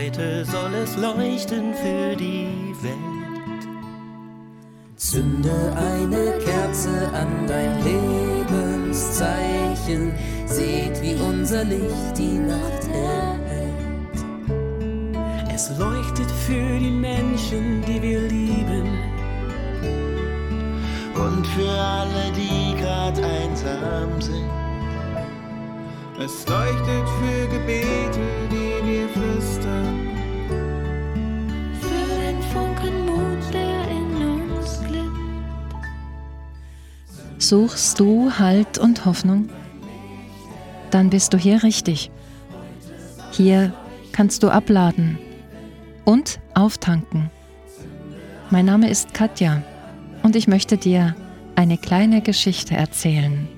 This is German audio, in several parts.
heute soll es leuchten für die Welt. Zünde eine Kerze an dein Lebenszeichen, seht, wie unser Licht die Nacht erhellt. Es leuchtet für die Menschen, die wir lieben, Und für alle, die grad einsam sind. Es leuchtet für Gebete, die wir flüstern. Für den Funken Mut, der in uns glüht. Suchst du Halt und Hoffnung? Dann bist du hier richtig. Hier kannst du abladen und auftanken. Mein Name ist Katja und ich möchte dir eine kleine Geschichte erzählen.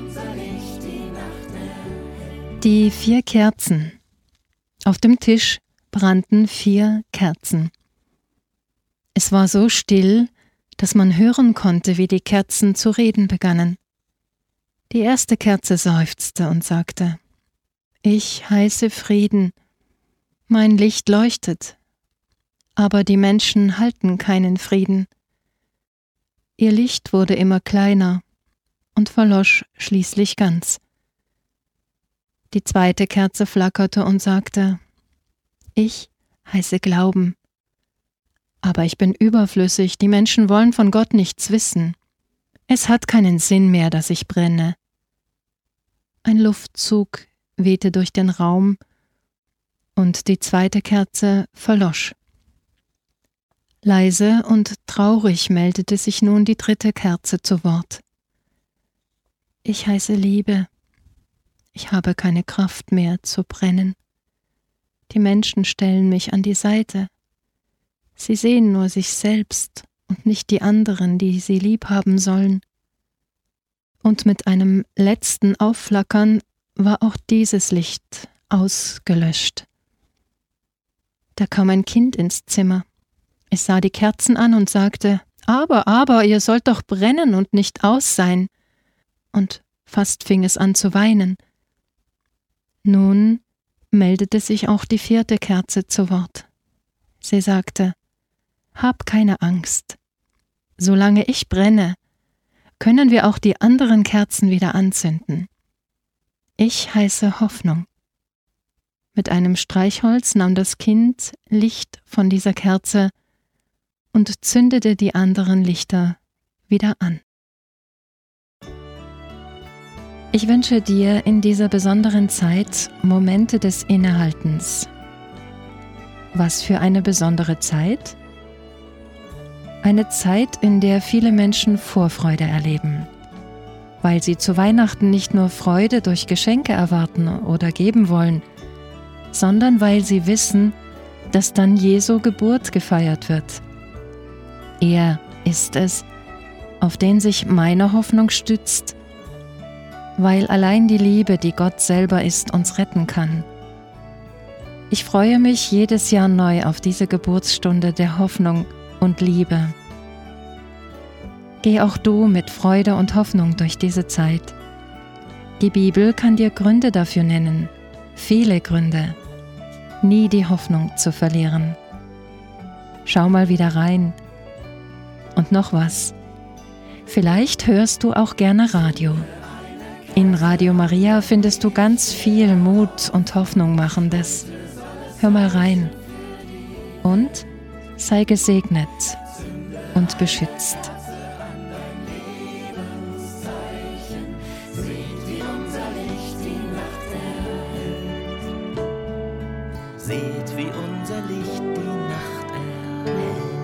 Die 4 Kerzen. Auf dem Tisch brannten 4 Kerzen. Es war so still, dass man hören konnte, wie die Kerzen zu reden begannen. Die erste Kerze seufzte und sagte: Ich heiße Frieden, mein Licht leuchtet, aber die Menschen halten keinen Frieden. Ihr Licht wurde immer kleiner und verlosch schließlich ganz. Die zweite Kerze flackerte und sagte: Ich heiße Glauben, aber ich bin überflüssig, die Menschen wollen von Gott nichts wissen. Es hat keinen Sinn mehr, dass ich brenne. Ein Luftzug wehte durch den Raum und die zweite Kerze verlosch. Leise und traurig meldete sich nun die dritte Kerze zu Wort. Ich heiße Liebe. Ich habe keine Kraft mehr zu brennen. Die Menschen stellen mich an die Seite. Sie sehen nur sich selbst und nicht die anderen, die sie lieb haben sollen. Und mit einem letzten Aufflackern war auch dieses Licht ausgelöscht. Da kam ein Kind ins Zimmer. Es sah die Kerzen an und sagte: Aber, ihr sollt doch brennen und nicht aus sein. Und fast fing es an zu weinen. Nun meldete sich auch die 4. Kerze zu Wort. Sie sagte: Hab keine Angst. Solange ich brenne, können wir auch die anderen Kerzen wieder anzünden. Ich heiße Hoffnung. Mit einem Streichholz nahm das Kind Licht von dieser Kerze und zündete die anderen Lichter wieder an. Ich wünsche dir in dieser besonderen Zeit Momente des Innehaltens. Was für eine besondere Zeit? Eine Zeit, in der viele Menschen Vorfreude erleben, weil sie zu Weihnachten nicht nur Freude durch Geschenke erwarten oder geben wollen, sondern weil sie wissen, dass dann Jesu Geburt gefeiert wird. Er ist es, auf den sich meine Hoffnung stützt, weil allein die Liebe, die Gott selber ist, uns retten kann. Ich freue mich jedes Jahr neu auf diese Geburtsstunde der Hoffnung und Liebe. Geh auch du mit Freude und Hoffnung durch diese Zeit. Die Bibel kann dir Gründe dafür nennen, viele Gründe, nie die Hoffnung zu verlieren. Schau mal wieder rein. Und noch was. Vielleicht hörst du auch gerne Radio. In Radio Maria findest du ganz viel Mut und Hoffnung machendes. Hör mal rein. Und sei gesegnet und beschützt. Seht, wie unser Licht die Nacht erhellt.